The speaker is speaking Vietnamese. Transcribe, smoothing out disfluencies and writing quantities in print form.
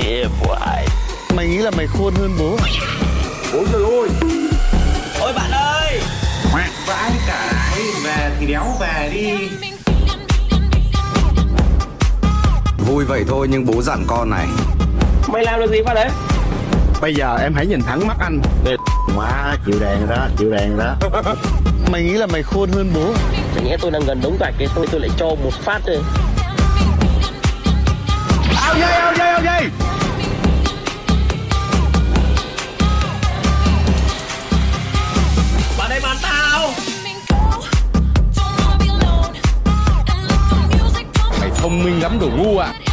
Mày nghĩ là mày khôn hơn bố à? Ôi trời ơi. Ôi bạn ơi. Vãi cả ấy, về thì đéo về đi. Vui vậy thôi nhưng bố dặn con này. Mày làm được gì vào đấy? Bây giờ em hãy nhìn thẳng mắt anh. Quá chịu đèn rồi đó, chịu đèn rồi đó. Mày nghĩ là mày khôn hơn bố à? Chẳng nhẽ tôi đang gần đống gạch cái tôi lại cho một phát thôi. Ao dây. Bạn đây bạn tao. Mày thông minh lắm đồ ngu à.